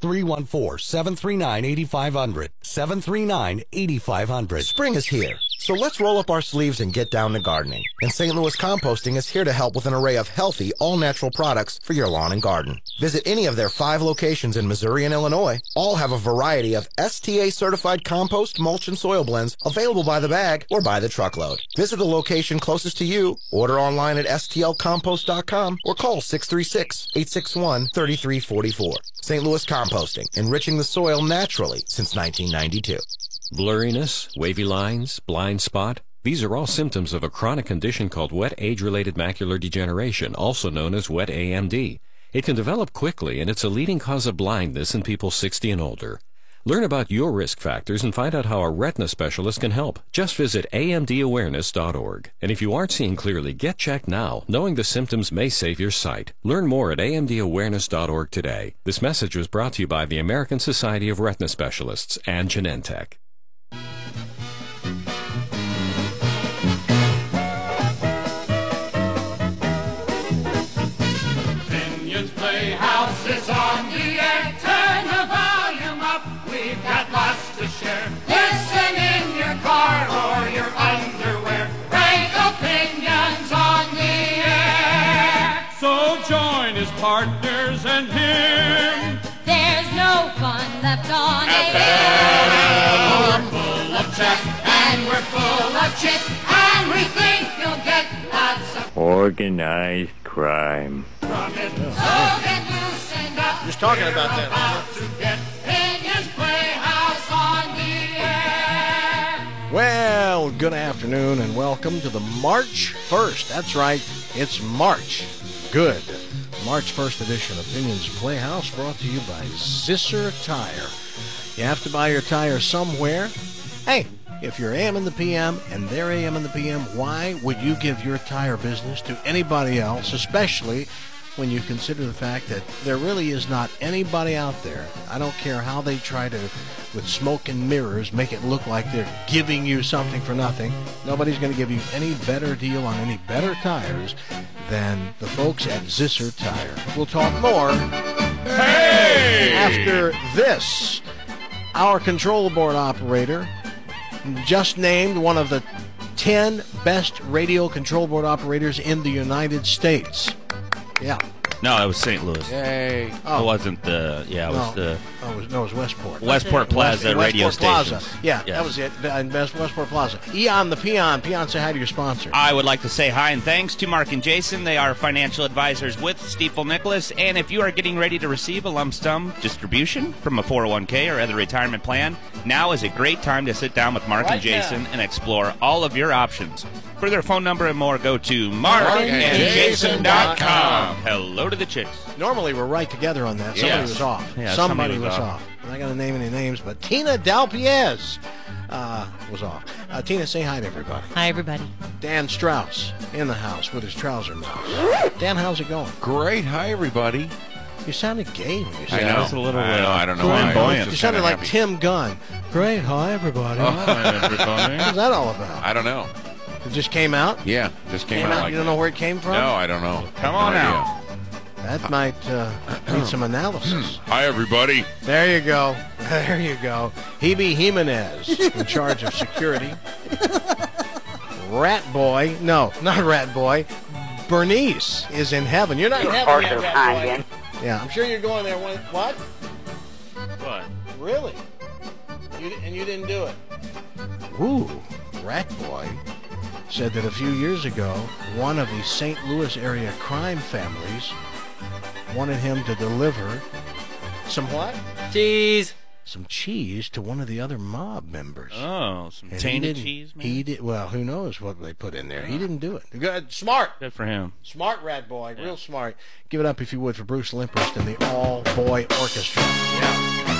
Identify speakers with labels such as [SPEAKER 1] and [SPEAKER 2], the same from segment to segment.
[SPEAKER 1] 314-739-8500. 739-8500.
[SPEAKER 2] Spring is here, so let's roll up our sleeves and get down to gardening. And St. Louis Composting is here to help with an array of healthy, all-natural products for your lawn and garden. Visit any of their 5 locations in Missouri and Illinois. All have a variety of STA-certified compost, mulch, and soil blends available by the bag or by the truckload. Visit the location closest to you, order online at stlcompost.com, or call 636-861-3344. St. Louis Composting, enriching the soil naturally since 1992.
[SPEAKER 3] Blurriness, wavy lines, blind spot. These are all symptoms of a chronic condition called wet age-related macular degeneration, also known as wet AMD. It can develop quickly, and it's a leading cause of blindness in people 60 and older. Learn about your risk factors and find out how a retina specialist can help. Just visit amdawareness.org. And if you aren't seeing clearly, get checked now. Knowing the symptoms may save your sight. Learn more at amdawareness.org today. This message was brought to you by the American Society of Retina Specialists and Genentech.
[SPEAKER 4] Pinion's Playhouse is on the air. Turn the volume up. We've got lots to share. Listen in your car or your underwear. Frank Opinions on the air. So join his partners and him.
[SPEAKER 5] There's no fun left on
[SPEAKER 4] FM. We're full of chat and we're full of chit, and we think you'll get lots of
[SPEAKER 6] organized crime.
[SPEAKER 4] from it. So get loosened up.
[SPEAKER 7] Just talking about that.
[SPEAKER 4] About to get Pinion's Playhouse on the air.
[SPEAKER 7] Well, good afternoon and welcome to the March 1st. That's right, it's March. Good. March 1st edition of Pinion's Playhouse brought to you by Zisser Tire. You have to buy your tire somewhere. Hey, if you're AM in the PM and they're AM in the PM, why would you give your tire business to anybody else, especially when you consider the fact that there really is not anybody out there, I don't care how they try to, with smoke and mirrors, make it look like they're giving you something for nothing. Nobody's going to give you any better deal on any better tires than the folks at Zisser Tire. We'll talk more after this. Our control board operator, just named one of the 10 best radio control board operators in the United States. Yeah.
[SPEAKER 8] No, it was St. Louis.
[SPEAKER 7] Yay.
[SPEAKER 8] It wasn't the, it was the...
[SPEAKER 7] it was Westport.
[SPEAKER 8] Westport Plaza radio station.
[SPEAKER 7] Yeah, yes. That was it. Westport Plaza. Eon the Peon. Peon, say hi to your sponsor.
[SPEAKER 8] I would like to say hi and thanks to Mark and Jason. They are financial advisors with Stiefel Nicholas. And if you are getting ready to receive a lump sum distribution from a 401k or other retirement plan, now is a great time to sit down with Mark and Jason and explore all of your options. For their phone number and more, go to markandjason.com. Hello to the chicks.
[SPEAKER 7] Normally we're right together on that. Somebody was off.
[SPEAKER 8] Yeah,
[SPEAKER 7] somebody was off. I'm not going to name any names, but Tina Dalpiez was off. Tina, say hi to everybody.
[SPEAKER 5] Hi, everybody.
[SPEAKER 7] Dan Strauss in the house with his trouser mouse. Dan, how's it going?
[SPEAKER 9] Great. Hi, everybody.
[SPEAKER 7] You sounded gay when you said
[SPEAKER 9] I know.
[SPEAKER 7] that.
[SPEAKER 8] It's a little
[SPEAKER 9] I don't know.
[SPEAKER 8] flamboyant.
[SPEAKER 7] You sounded like Tim Gunn. Great. Hi, everybody.
[SPEAKER 8] Hi, everybody.
[SPEAKER 7] What's that all about?
[SPEAKER 9] I don't know.
[SPEAKER 7] It just came out?
[SPEAKER 9] Yeah, just came out like
[SPEAKER 7] You don't know where it came from?
[SPEAKER 9] No, I don't know.
[SPEAKER 8] Come on out.
[SPEAKER 7] That might need some analysis.
[SPEAKER 9] Hi, everybody.
[SPEAKER 7] There you go. There you go. Hebe Jimenez in charge of security. Rat Boy. No, not Rat Boy. Bernice is in heaven. You're not in heaven yet, Rat Boy. Yeah, I'm sure you're going there. What?
[SPEAKER 8] What?
[SPEAKER 7] Really? You didn't do it? Ooh, Rat Boy said that a few years ago, one of the St. Louis area crime families wanted him to deliver some what?
[SPEAKER 5] Cheese.
[SPEAKER 7] Some cheese to one of the other mob members.
[SPEAKER 8] Oh, some
[SPEAKER 7] And
[SPEAKER 8] tainted cheese, man.
[SPEAKER 7] Well, who knows what they put in there. He didn't do it. Good. Smart.
[SPEAKER 8] Good for him.
[SPEAKER 7] Smart Rat Boy. Real smart. Give it up, if you would, for Bruce Limperst and the All-Boy Orchestra. Yeah.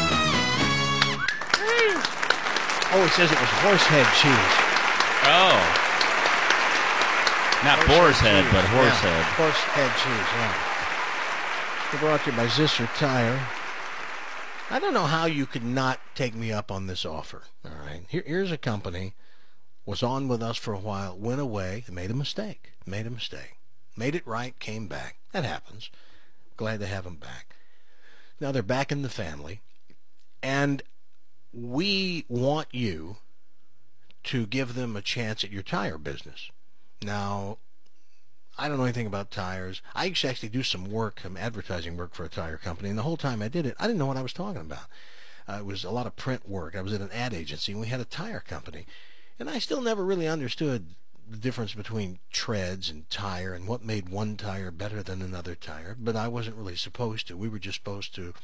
[SPEAKER 7] Oh, it says it was horsehead cheese.
[SPEAKER 8] Oh. Not boar's head, but horse
[SPEAKER 7] Yeah,
[SPEAKER 8] head.
[SPEAKER 7] horsehead cheese, yeah. We're brought to you by Zisser Tire. I don't know how you could not take me up on this offer. All right. Here's a company, was on with us for a while, went away, made a mistake. Made it right, came back. That happens. Glad to have them back. Now they're back in the family, and we want you to give them a chance at your tire business. Now, I don't know anything about tires. I used to actually do some work, some advertising work for a tire company, and the whole time I did it, I didn't know what I was talking about. It was a lot of print work. I was at an ad agency, and we had a tire company. And I still never really understood the difference between treads and tire and what made one tire better than another tire, but I wasn't really supposed to. We were just supposed to,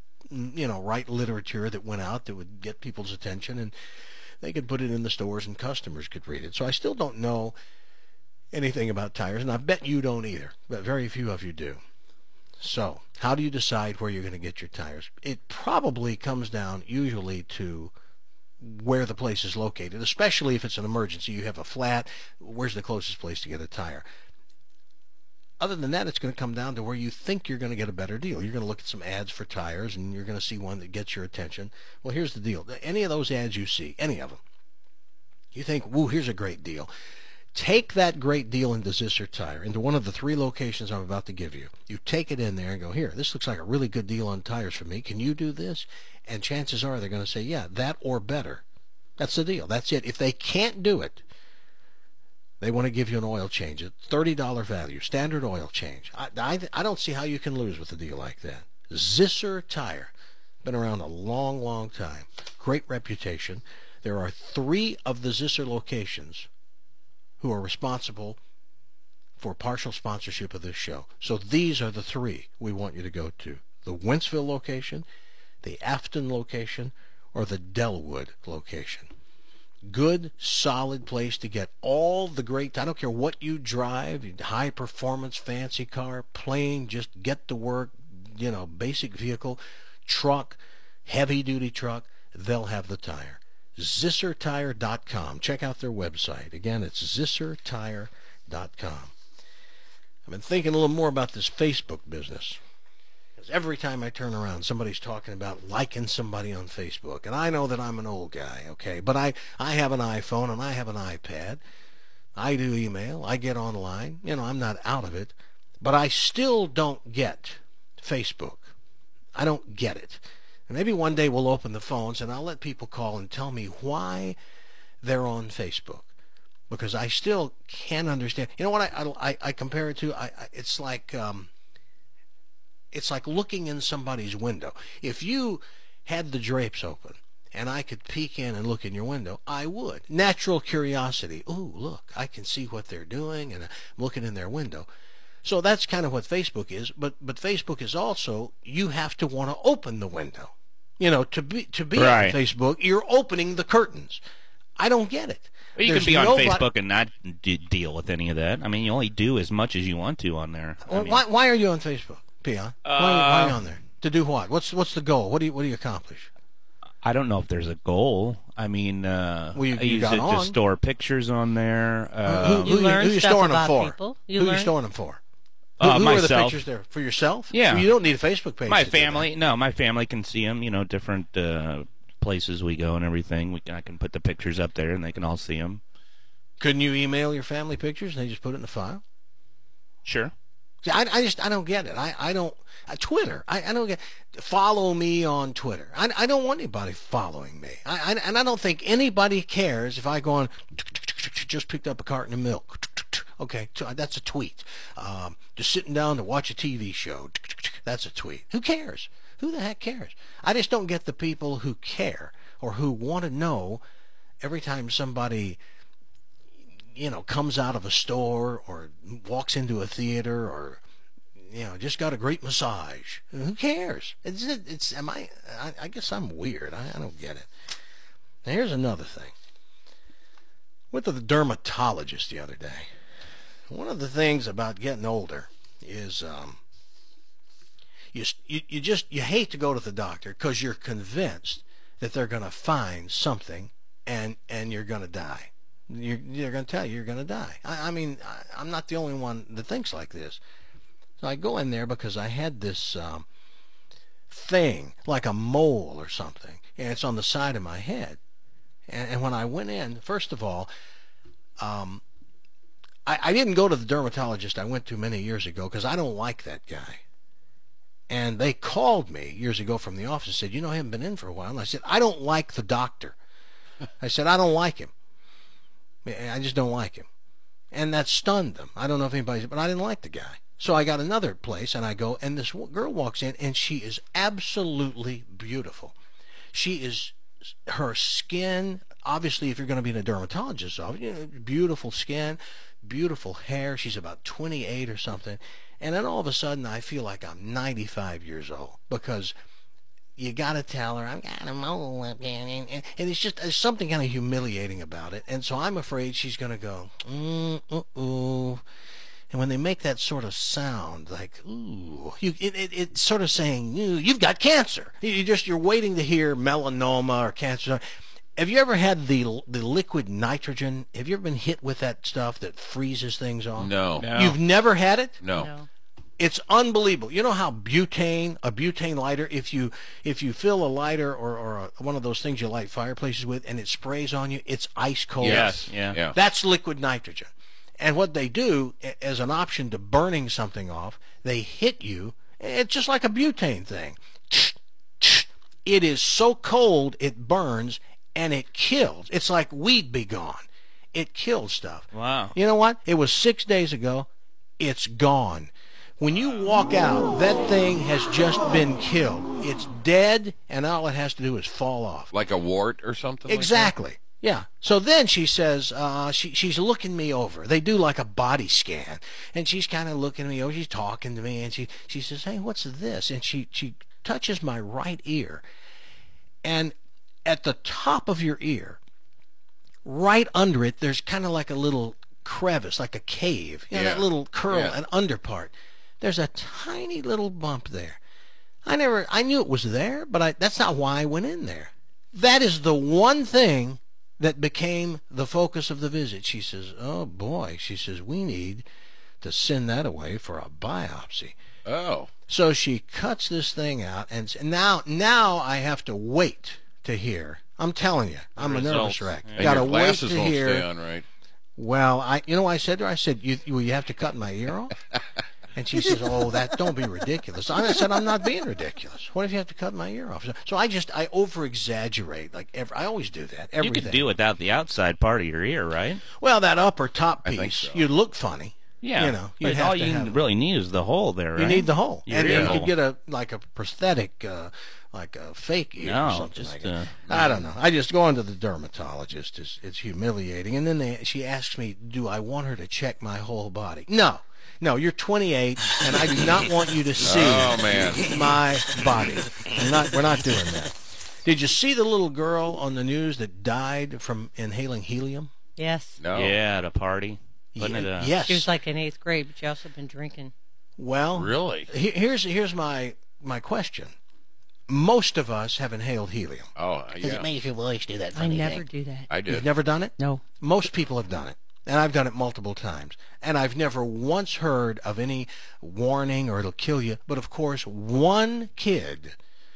[SPEAKER 7] write literature that went out that would get people's attention, and they could put it in the stores and customers could read it. So I still don't know anything about tires, and I bet you don't either, but very few of you do. So, how do you decide where you're going to get your tires? It probably comes down usually to where the place is located, especially if it's an emergency. You have a flat, where's the closest place to get a tire? Other than that, it's going to come down to where you think you're going to get a better deal. You're going to look at some ads for tires, and you're going to see one that gets your attention. Well, here's the deal. Any of those ads you see, any of them, you think, woo, here's a great deal. Take that great deal into Zisser Tire, into one of the 3 locations I'm about to give you. You take it in there and go, here, this looks like a really good deal on tires for me. Can you do this? And chances are they're going to say, yeah, that or better. That's the deal. That's it. If they can't do it, they want to give you an oil change at $30 value, standard oil change. I don't see how you can lose with a deal like that. Zisser Tire. Been around a long, long time. Great reputation. There are 3 of the Zisser locations who are responsible for partial sponsorship of this show. So these are the 3 we want you to go to. The Wentzville location, the Afton location, or the Delwood location. Good, solid place to get all the great, I don't care what you drive, high performance, fancy car, plane, just get to work, basic vehicle, truck, heavy duty truck, they'll have the tire. ZisserTire.com. Check out their website. Again, it's ZisserTire.com. I've been thinking a little more about this Facebook business. Because every time I turn around, somebody's talking about liking somebody on Facebook. And I know that I'm an old guy, okay? But I have an iPhone and I have an iPad. I do email. I get online. I'm not out of it. But I still don't get Facebook. I don't get it. And maybe one day we'll open the phones and I'll let people call and tell me why they're on Facebook. Because I still can't understand. You know what I compare it to? It's like looking in somebody's window. If you had the drapes open and I could peek in and look in your window, I would. Natural curiosity. Ooh, look, I can see what they're doing, and I'm looking in their window. So that's kind of what Facebook is. But Facebook is also, you have to want to open the window. To be
[SPEAKER 8] right.
[SPEAKER 7] On Facebook, you're opening the curtains. I don't get it.
[SPEAKER 8] Well, you can be on Facebook and not deal with any of that. I mean, you only do as much as you want to on there.
[SPEAKER 7] Well, why are you on Facebook, Peon? Why are you on there? To do what? What's the goal? What do you accomplish?
[SPEAKER 8] I don't know if there's a goal. I mean, I use it to store pictures on there.
[SPEAKER 5] You learn
[SPEAKER 7] who you
[SPEAKER 5] stuff
[SPEAKER 7] storing
[SPEAKER 5] about
[SPEAKER 7] them for?
[SPEAKER 5] people.
[SPEAKER 7] Who you storing them for? Who
[SPEAKER 8] myself.
[SPEAKER 7] are the pictures there? For yourself?
[SPEAKER 8] Yeah.
[SPEAKER 7] Well, you don't need a Facebook page.
[SPEAKER 8] My family. No, my family can see them. Different places we go and everything. I can put the pictures up there and they can all see them.
[SPEAKER 7] Couldn't you email your family pictures and they just put it in the file?
[SPEAKER 8] Sure.
[SPEAKER 7] See, I don't get it. I don't. Twitter. I don't get. Follow me on Twitter. I don't want anybody following me. And I don't think anybody cares if I go on. Just picked up a carton of milk. Okay, that's a tweet. Just sitting down to watch a TV show. That's a tweet. Who cares? Who the heck cares? I just don't get the people who care or who want to know every time somebody comes out of a store or walks into a theater or just got a great massage. Who cares? I guess I'm weird. I don't get it. Now here's another thing. Went to the dermatologist the other day. One of the things about getting older is you hate to go to the doctor because you're convinced that they're going to find something and you're going to die. They're going to tell you you're going to die. I mean, I'm not the only one that thinks like this. So I go in there because I had this thing, like a mole or something, and it's on the side of my head. And when I went in, first of all, I didn't go to the dermatologist I went to many years ago because I don't like that guy. And they called me years ago from the office and said, I haven't been in for a while. And I said, I don't like the doctor. I said, I don't like him. I just don't like him. And that stunned them. I don't know if anybody's, but I didn't like the guy. So I got another place, and I go, and this girl walks in, and she is absolutely beautiful. Her skin, obviously, if you're going to be in a dermatologist's office, beautiful skin, beautiful hair. She's about 28 or something. And then all of a sudden, I feel like I'm 95 years old because you got to tell her, I've got a mole up here. And it's just there's something kind of humiliating about it. And so I'm afraid she's going to go, ooh. And when they make that sort of sound, like, ooh, it's sort of saying, ooh, you've got cancer. You're waiting to hear melanoma or cancer. Have you ever had the liquid nitrogen? Have you ever been hit with that stuff that freezes things off?
[SPEAKER 9] No.
[SPEAKER 7] You've never had it?
[SPEAKER 9] No.
[SPEAKER 7] It's unbelievable. You know how a butane lighter, if you fill a lighter or one of those things you light fireplaces with and it sprays on you, it's ice cold.
[SPEAKER 8] Yes. Yeah.
[SPEAKER 7] That's liquid nitrogen. And what they do as an option to burning something off, they hit you. It's just like a butane thing. It is so cold it burns and it kills. It's like weed be gone. It kills stuff.
[SPEAKER 8] Wow.
[SPEAKER 7] You know what? It was 6 days ago. It's gone. When you walk out, that thing has just been killed. It's dead, and all it has to do is fall off.
[SPEAKER 9] Like a wart or something?
[SPEAKER 7] Exactly. Yeah. So then she says, she's looking me over. They do like a body scan, and she's kind of looking me over. She's talking to me, and she says, hey, what's this? And she touches my right ear, and at the top of your ear, right under it, there's kind of like a little crevice, like a cave. That little curl and underpart. There's a tiny little bump there. I knew it was there, but that's not why I went in there. That is the one thing that became the focus of the visit. She says, oh boy, she says, we need to send that away for a biopsy.
[SPEAKER 9] Oh.
[SPEAKER 7] So she cuts this thing out, and now I have to wait to hear. I'm telling you, I'm a nervous wreck.
[SPEAKER 9] And
[SPEAKER 7] Gotta
[SPEAKER 9] your
[SPEAKER 7] wait
[SPEAKER 9] glasses
[SPEAKER 7] to
[SPEAKER 9] won't
[SPEAKER 7] hear.
[SPEAKER 9] stay on right.
[SPEAKER 7] Well, I said to her, I said, will you have to cut my ear off? And she says, oh, don't be ridiculous. I said, I'm not being ridiculous. What if you have to cut my ear off? So I over-exaggerate. I always do that. Everything.
[SPEAKER 8] You could do without the outside part of your ear, right?
[SPEAKER 7] Well, that upper top
[SPEAKER 9] I think
[SPEAKER 7] piece,
[SPEAKER 9] so.
[SPEAKER 7] you'd look funny.
[SPEAKER 8] Yeah.
[SPEAKER 7] You'd
[SPEAKER 8] But
[SPEAKER 7] have
[SPEAKER 8] all
[SPEAKER 7] to
[SPEAKER 8] you
[SPEAKER 7] have
[SPEAKER 8] really need is the hole there, right?
[SPEAKER 7] You need the hole.
[SPEAKER 8] Your
[SPEAKER 7] And
[SPEAKER 8] ear
[SPEAKER 7] then you
[SPEAKER 8] hole.
[SPEAKER 7] could get a prosthetic, like a fake ear or
[SPEAKER 8] No,
[SPEAKER 7] something
[SPEAKER 8] just
[SPEAKER 7] like that. I don't know. I just going to the dermatologist. It's humiliating. And then she asks me, do I want her to check my whole body? No, you're 28, and I do not want you to see my body. We're not doing that. Did you see the little girl on the news that died from inhaling helium?
[SPEAKER 5] Yes.
[SPEAKER 9] No.
[SPEAKER 8] Yeah, at a party. Wasn't it,
[SPEAKER 7] Yes.
[SPEAKER 5] She was like in 8th grade, but she also been drinking.
[SPEAKER 7] Well,
[SPEAKER 9] Really?
[SPEAKER 7] Here's my question. Most of us have inhaled helium.
[SPEAKER 9] Oh,
[SPEAKER 7] Because
[SPEAKER 9] yeah.
[SPEAKER 7] it makes your voice do that
[SPEAKER 5] I
[SPEAKER 7] funny
[SPEAKER 5] never
[SPEAKER 7] thing.
[SPEAKER 5] do that.
[SPEAKER 9] I did.
[SPEAKER 7] You've never done it?
[SPEAKER 5] No.
[SPEAKER 7] Most people have done it. And I've done it multiple times. And I've never once heard of any warning or it'll kill you. But of course, one kid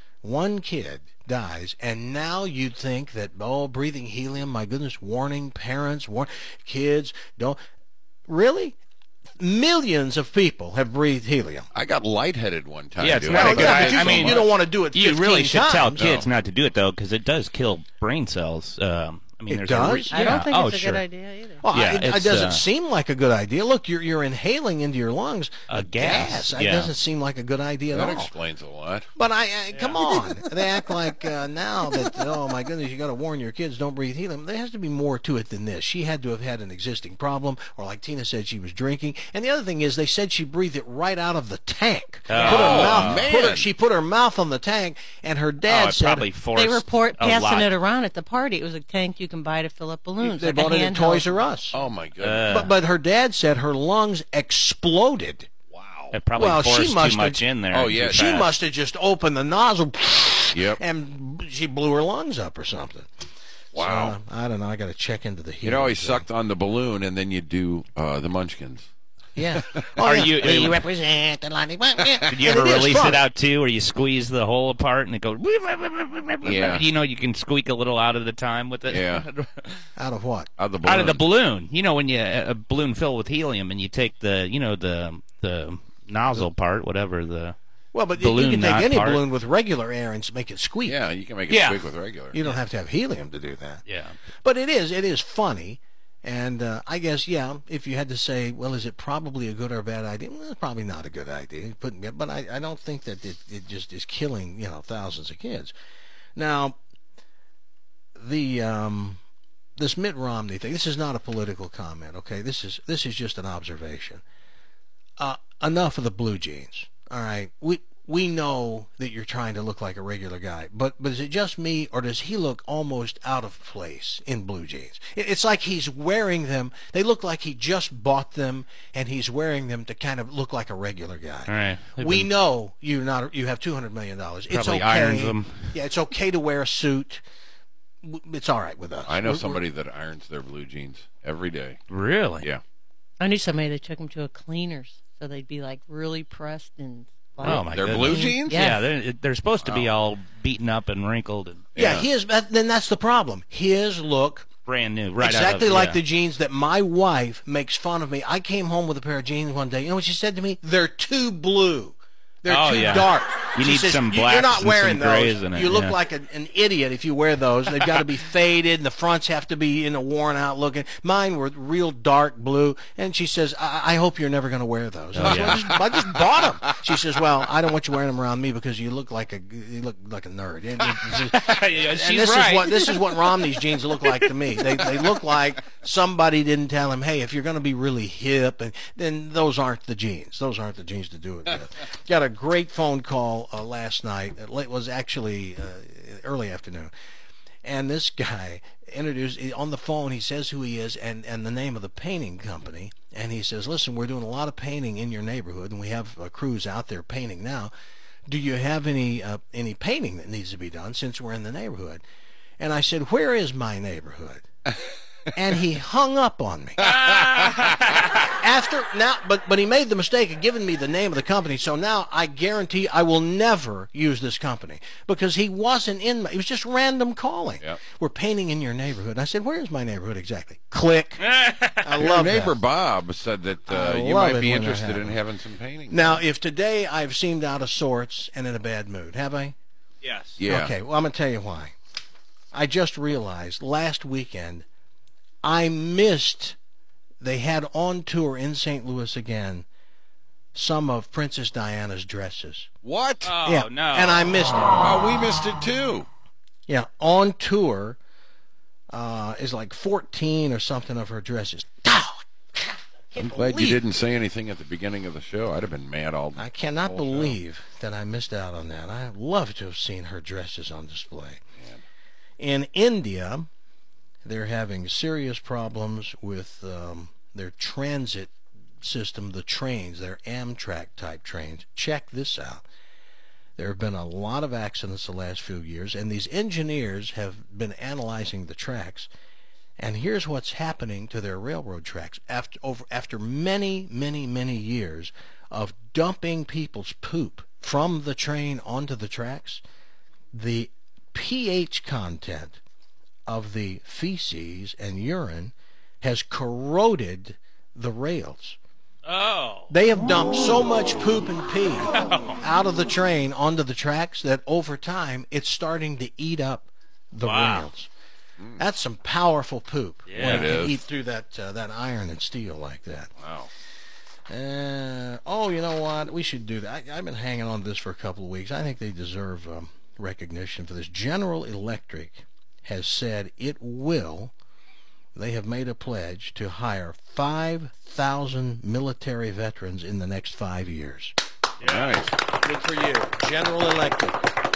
[SPEAKER 7] dies. And now you'd think that, breathing helium, my goodness, warning parents, kids, don't. Really? Millions of people have breathed helium.
[SPEAKER 9] I got lightheaded one time.
[SPEAKER 8] Yeah, it's
[SPEAKER 9] dude.
[SPEAKER 8] not
[SPEAKER 9] I
[SPEAKER 8] a good
[SPEAKER 9] got
[SPEAKER 8] idea.
[SPEAKER 9] it
[SPEAKER 8] I
[SPEAKER 9] so
[SPEAKER 8] mean,
[SPEAKER 7] you don't want to do it 15
[SPEAKER 8] You really should tell
[SPEAKER 7] times.
[SPEAKER 8] kids not to do it, though, because it does kill brain cells.
[SPEAKER 7] It
[SPEAKER 8] there's
[SPEAKER 7] does?
[SPEAKER 5] I don't think
[SPEAKER 8] oh,
[SPEAKER 5] it's a
[SPEAKER 8] sure.
[SPEAKER 5] good idea either.
[SPEAKER 7] Well,
[SPEAKER 8] Yeah,
[SPEAKER 7] it
[SPEAKER 8] it's,
[SPEAKER 7] doesn't seem like a good idea. Look, you're inhaling into your lungs
[SPEAKER 8] a gas.
[SPEAKER 7] It
[SPEAKER 8] Yeah.
[SPEAKER 7] doesn't seem like a good idea
[SPEAKER 9] That
[SPEAKER 7] at all.
[SPEAKER 9] explains a lot.
[SPEAKER 7] But come on. They act like now that, oh my goodness, you got to warn your kids, don't breathe helium. There has to be more to it than this. She had to have had an existing problem, or like Tina said, she was drinking. And the other thing is, they said she breathed it right out of the tank. She put her mouth on the tank, and her dad
[SPEAKER 8] it
[SPEAKER 7] said
[SPEAKER 8] probably forced
[SPEAKER 5] They report
[SPEAKER 8] a
[SPEAKER 5] passing
[SPEAKER 8] lot.
[SPEAKER 5] it around at the party. It was a tank you can buy to fill up balloons.
[SPEAKER 7] they
[SPEAKER 5] like
[SPEAKER 7] bought
[SPEAKER 5] a
[SPEAKER 7] it at
[SPEAKER 5] handheld.
[SPEAKER 7] Toys R Us.
[SPEAKER 9] Oh, my goodness.
[SPEAKER 7] But her dad said her lungs exploded.
[SPEAKER 9] Wow.
[SPEAKER 8] It probably
[SPEAKER 7] Well, she
[SPEAKER 8] forced
[SPEAKER 7] must
[SPEAKER 8] too much in there.
[SPEAKER 9] Oh,
[SPEAKER 8] too
[SPEAKER 9] yeah,
[SPEAKER 7] She
[SPEAKER 8] fast.
[SPEAKER 7] must have just opened the nozzle,
[SPEAKER 9] Yep.
[SPEAKER 7] and she blew her lungs up or something.
[SPEAKER 9] Wow.
[SPEAKER 7] So, I don't know. I got to check into the heat.
[SPEAKER 9] You'd always sucked on the balloon, and then you'd do the munchkins.
[SPEAKER 7] Yeah.
[SPEAKER 8] Are you-
[SPEAKER 7] We represent the Lightning.
[SPEAKER 8] Did you ever release it out too, where you squeeze the hole apart and it goes?
[SPEAKER 9] Yeah.
[SPEAKER 8] You can squeak a little out at a time with it.
[SPEAKER 9] Yeah.
[SPEAKER 7] Out of what?
[SPEAKER 9] Out of the balloon.
[SPEAKER 8] Out of the balloon. When you a balloon filled with helium and you take the the nozzle part, whatever the
[SPEAKER 7] Well, but you
[SPEAKER 8] balloon
[SPEAKER 7] can take
[SPEAKER 8] knot
[SPEAKER 7] any
[SPEAKER 8] part.
[SPEAKER 7] balloon with regular air and make it squeak.
[SPEAKER 9] Yeah, you can make it squeak with regular.
[SPEAKER 7] You don't have to have helium to do that.
[SPEAKER 8] Yeah.
[SPEAKER 7] But it is funny. And I guess, yeah, if you had to say, well, is it probably a good or a bad idea? Well, it's probably not a good idea. But I don't think that it just is killing, thousands of kids. Now, this Mitt Romney thing, this is not a political comment, okay? This is just an observation. Enough of the blue jeans, all right? We know that you're trying to look like a regular guy, but is it just me, or does he look almost out of place in blue jeans? It's like he's wearing them. They look like he just bought them, and he's wearing them to kind of look like a regular guy.
[SPEAKER 8] All right.
[SPEAKER 7] We know you have $200 million. It's
[SPEAKER 8] Probably
[SPEAKER 7] okay.
[SPEAKER 8] irons them.
[SPEAKER 7] Yeah, it's okay to wear a suit. It's all right with us.
[SPEAKER 9] I know somebody that irons their blue jeans every day.
[SPEAKER 8] Really?
[SPEAKER 9] Yeah.
[SPEAKER 5] I knew somebody that took them to a cleaner's, so they'd be like really pressed and.
[SPEAKER 8] Oh my
[SPEAKER 9] They're
[SPEAKER 8] goodness.
[SPEAKER 9] blue jeans?
[SPEAKER 5] Yeah.
[SPEAKER 8] Yeah, they're supposed to be all beaten up and wrinkled and
[SPEAKER 7] Yeah, then that's the problem. His look
[SPEAKER 8] brand new, right?
[SPEAKER 7] exactly
[SPEAKER 8] out of,
[SPEAKER 7] like the jeans that my wife makes fun of me. I came home with a pair of jeans one day. You know what she said to me? They're too blue. They're too dark.
[SPEAKER 8] You
[SPEAKER 7] She
[SPEAKER 8] need
[SPEAKER 7] says,
[SPEAKER 8] some
[SPEAKER 7] You're
[SPEAKER 8] blacks
[SPEAKER 7] not
[SPEAKER 8] and
[SPEAKER 7] wearing
[SPEAKER 8] some grays
[SPEAKER 7] those.
[SPEAKER 8] in it,
[SPEAKER 7] You look
[SPEAKER 8] yeah."
[SPEAKER 7] like an idiot if you wear those. They've got to be faded, and the fronts have to be worn out looking. Mine were real dark blue. And she says, I hope you're never going to wear those.
[SPEAKER 8] Oh,
[SPEAKER 7] So I just bought them. She says, well, I don't want you wearing them around me because you look like a nerd. And
[SPEAKER 8] She's right.
[SPEAKER 7] This is what Romney's jeans look like to me. They look like somebody didn't tell him, hey, if you're going to be really hip, and then those aren't the jeans. Those aren't the jeans to do it with. Got a great phone call last night. It was actually early afternoon. And this guy introduced on the phone. He says who he is and the name of the painting company. And he says, listen, we're doing a lot of painting in your neighborhood, and we have crews out there painting now. Do you have any painting that needs to be done since we're in the neighborhood? And I said, where is my neighborhood? And he hung up on me. But he made the mistake of giving me the name of the company. So now I guarantee I will never use this company because he wasn't in. It was just random calling.
[SPEAKER 9] Yep.
[SPEAKER 7] We're painting in your neighborhood. I said, "Where is my neighborhood exactly?" Click. I
[SPEAKER 9] Your
[SPEAKER 7] love
[SPEAKER 9] neighbor
[SPEAKER 7] that.
[SPEAKER 9] Bob said that you
[SPEAKER 7] love
[SPEAKER 9] might
[SPEAKER 7] it
[SPEAKER 9] be
[SPEAKER 7] when that
[SPEAKER 9] interested in
[SPEAKER 7] happens.
[SPEAKER 9] having some painting.
[SPEAKER 7] Now, if today I've seemed out of sorts and in a bad mood, have I?
[SPEAKER 8] Yes.
[SPEAKER 9] Yeah.
[SPEAKER 7] Okay. Well, I'm going to tell you why. I just realized last weekend I missed. They had on tour in St. Louis again some of Princess Diana's dresses.
[SPEAKER 9] What?
[SPEAKER 8] Oh,
[SPEAKER 7] yeah,
[SPEAKER 8] no.
[SPEAKER 7] and I missed it.
[SPEAKER 9] Oh, we missed it too.
[SPEAKER 7] Yeah, on tour is like 14 or something of her dresses.
[SPEAKER 9] I'm glad you didn't say anything at the beginning of the show. I'd have been mad all
[SPEAKER 7] I cannot
[SPEAKER 9] whole show.
[SPEAKER 7] believe that I missed out on that. I'd love to have seen her dresses on display. In India, they're having serious problems with their transit system, the trains, their Amtrak type trains. Check this out. There have been a lot of accidents the last few years, and these engineers have been analyzing the tracks. And here's what's happening to their railroad tracks. After many, many, many years of dumping people's poop from the train onto the tracks, the pH content of the feces and urine has corroded the rails.
[SPEAKER 8] Oh.
[SPEAKER 7] They have dumped so much poop and pee out of the train onto the tracks that over time it's starting to eat up the rails. That's some powerful poop.
[SPEAKER 8] Yeah,
[SPEAKER 7] when
[SPEAKER 9] it
[SPEAKER 7] it can
[SPEAKER 9] is.
[SPEAKER 7] eat through that iron and steel like that.
[SPEAKER 9] Wow.
[SPEAKER 7] You know what? We should do that. I've been hanging on to this for a couple of weeks. I think they deserve recognition for this. General Electric has said it will. They have made a pledge to hire 5,000 military veterans in the next 5 years.
[SPEAKER 9] Nice.
[SPEAKER 7] Good for you. General Electric.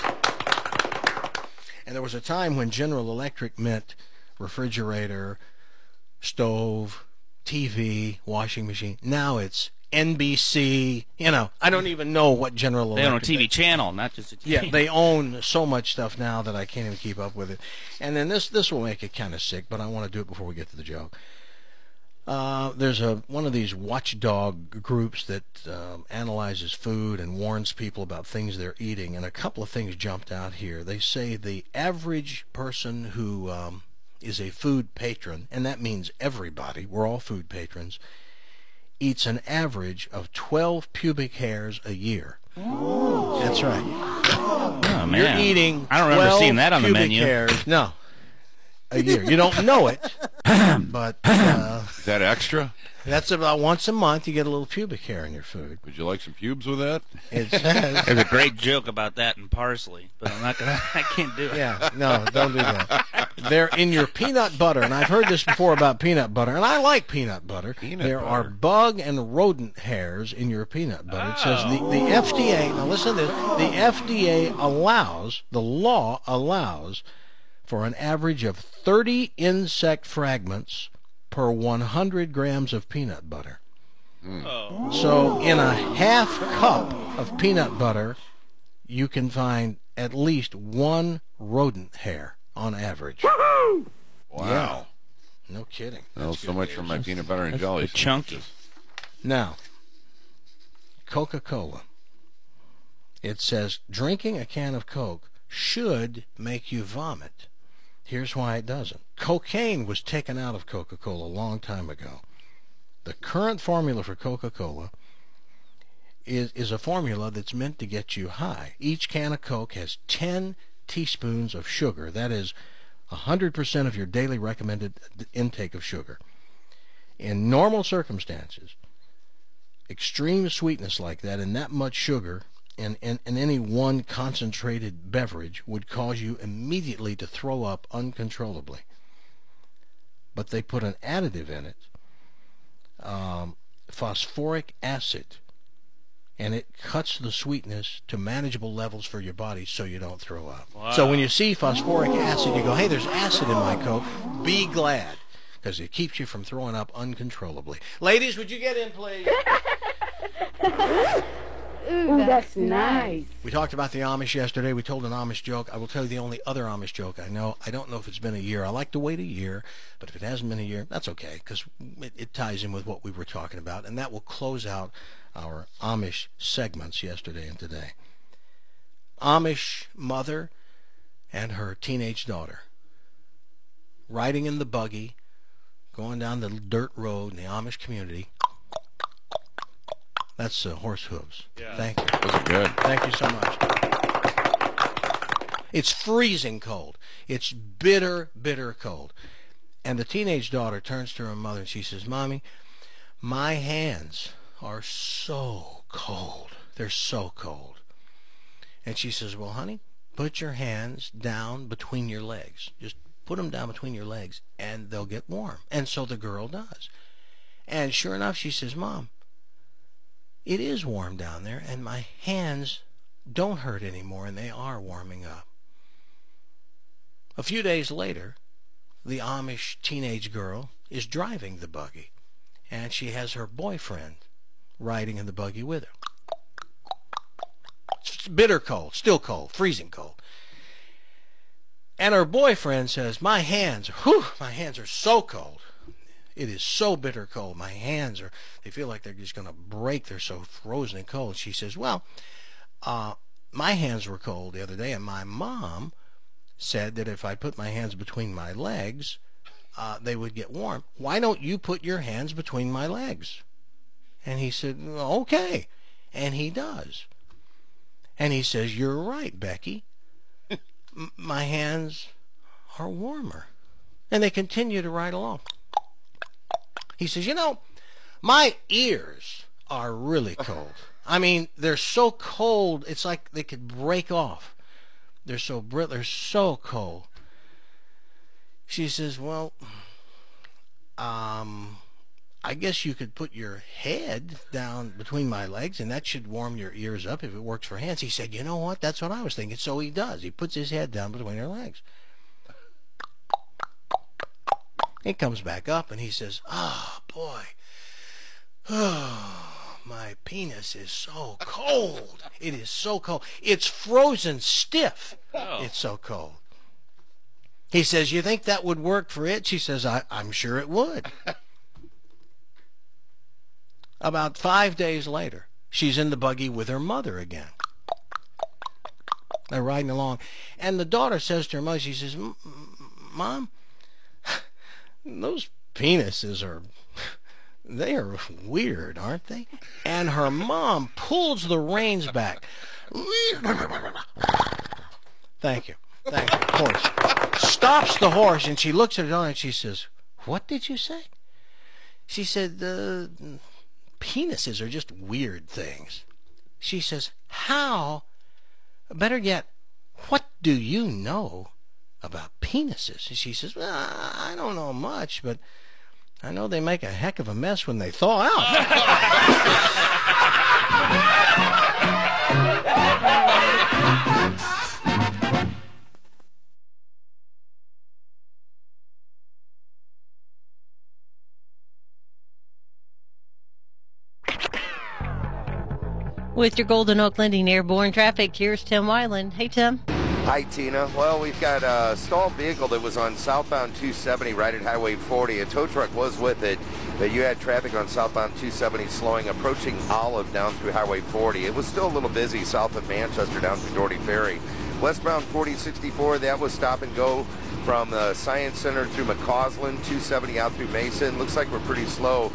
[SPEAKER 7] And there was a time when General Electric meant refrigerator, stove, TV, washing machine. Now it's NBC. I don't even know what General
[SPEAKER 8] They
[SPEAKER 7] Electric
[SPEAKER 8] own a TV channel, not just a TV.
[SPEAKER 7] Yeah, they own so much stuff now that I can't even keep up with it. And then this will make it kind of sick, but I want to do it before we get to the joke. There's one of these watchdog groups that analyzes food and warns people about things they're eating, and a couple of things jumped out here. They say the average person who is a food patron, and that means everybody, we're all food patrons, eats an average of 12 pubic hairs a year. That's right.
[SPEAKER 8] Oh, man.
[SPEAKER 7] You're eating
[SPEAKER 8] I don't remember
[SPEAKER 7] 12
[SPEAKER 8] seeing that on the
[SPEAKER 7] pubic
[SPEAKER 8] menu.
[SPEAKER 7] hairs. No. A year. You don't know it, but
[SPEAKER 9] Is that extra?
[SPEAKER 7] that's about once a month you get a little pubic hair in your food.
[SPEAKER 9] Would you like some pubes with that?
[SPEAKER 7] It says,
[SPEAKER 8] There's a great joke about that in parsley, but I'm not gonna. I can't do it.
[SPEAKER 7] yeah, no, don't do that. They're in your peanut butter, and I've heard this before about peanut butter, and I like peanut butter. There are bug and rodent hairs in your peanut butter. It says the FDA, now listen to this, the FDA allows, the law allows for an average of 30 insect fragments per 100 grams of peanut butter. So in a half cup of peanut butter, you can find at least one rodent hair on average.
[SPEAKER 9] Wow.
[SPEAKER 7] Yeah. No kidding.
[SPEAKER 9] Well, so much for my peanut butter and jelly.
[SPEAKER 8] Chunky.
[SPEAKER 7] Now, Coca-Cola. It says drinking a can of Coke should make you vomit. Here's why it doesn't. Cocaine was taken out of Coca-Cola a long time ago. The current formula for Coca-Cola is a formula that's meant to get you high. Each can of Coke has 10 teaspoons of sugar. That is 100% of your daily recommended intake of sugar. In normal circumstances, extreme sweetness like that and that much sugar in any one concentrated beverage would cause you immediately to throw up uncontrollably. But they put an additive in it, phosphoric acid, and it cuts the sweetness to manageable levels for your body so you don't throw up. Wow. So when you see phosphoric acid, you go, hey, there's acid in my Coke. Be glad, because it keeps you from throwing up uncontrollably. Ladies, would you get in, please?
[SPEAKER 10] Ooh, that's nice.
[SPEAKER 7] We talked about the Amish yesterday. We told an Amish joke. I will tell you the only other Amish joke I know. I don't know if it's been a year. I like to wait a year, but if it hasn't been a year, that's okay, because it ties in with what we were talking about, and that will close out our Amish segments yesterday and today. Amish mother and her teenage daughter riding in the buggy, going down the dirt road in the Amish community. That's horse hooves. Yeah. Thank you.
[SPEAKER 9] Those are good.
[SPEAKER 7] Thank you so much. It's freezing cold. It's bitter, bitter cold. And the teenage daughter turns to her mother and she says, Mommy, my hands are so cold. They're so cold. And she says, well, honey, put your hands down between your legs. Just put them down between your legs and they'll get warm. And so the girl does. And sure enough, she says, Mom, it is warm down there, and my hands don't hurt anymore, and they are warming up. A few days later, the Amish teenage girl is driving the buggy, and she has her boyfriend riding in the buggy with her. It's bitter cold, still cold, freezing cold. And her boyfriend says, my hands are so cold. It is so bitter cold. My hands they feel like they're just going to break. They're so frozen and cold. She says, well, my hands were cold the other day, and my mom said that if I put my hands between my legs, they would get warm. Why don't you put your hands between my legs? And he said, okay. And he does. And he says, you're right, Becky. My hands are warmer. And they continue to ride along. He says, my ears are really cold. I mean, they're so cold, it's like they could break off. They're so brittle, they're so cold. She says, well, I guess you could put your head down between my legs, and that should warm your ears up if it works for hands. He said, you know what? That's what I was thinking. So he does. He puts his head down between her legs. He comes back up and he says, oh, boy. Oh, my penis is so cold. It is so cold. It's frozen stiff. Oh. It's so cold. He says, you think that would work for it? She says, I'm sure it would. About 5 days later, she's in the buggy with her mother again. They're riding along. And the daughter says to her mother, she says, Mom, those penises they are weird, aren't they? And her mom pulls the reins back. Thank you. Thank you. Horse. Stops the horse, and she looks at it on, and she says, "What did you say?" She said, penises are just weird things. She says, "How? Better yet, what do you know about penises?" And she says, "Well, I don't know much, but I know they make a heck of a mess when they thaw out."
[SPEAKER 5] With your Golden Oak Lending Airborne Traffic, here's Tim Weiland. Hey, Tim.
[SPEAKER 11] Hi, Tina. Well, we've got a stalled vehicle that was on southbound 270 right at Highway 40. A tow truck was with it, but you had traffic on southbound 270 slowing, approaching Olive down through Highway 40. It was still a little busy south of Manchester down through Doherty Ferry. Westbound 4064, that was stop and go from the Science Center through McCausland, 270 out through Mason. Looks like we're pretty slow.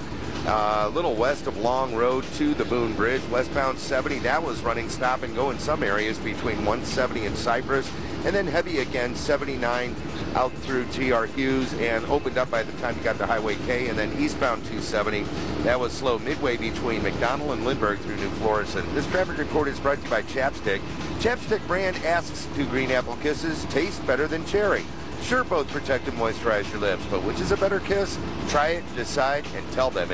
[SPEAKER 11] A little west of Long Road to the Boone Bridge. Westbound 70, that was running stop and go in some areas between 170 and Cypress. And then heavy again, 79 out through T.R. Hughes and opened up by the time you got to Highway K. And then eastbound 270, that was slow midway between McDonald and Lindbergh through New Florissant. This traffic report is brought to you by Chapstick. Chapstick brand asks, do green apple kisses taste better than cherry? Sure, both protect and moisturize your lips, but which is a better kiss? Try it, decide, and tell them at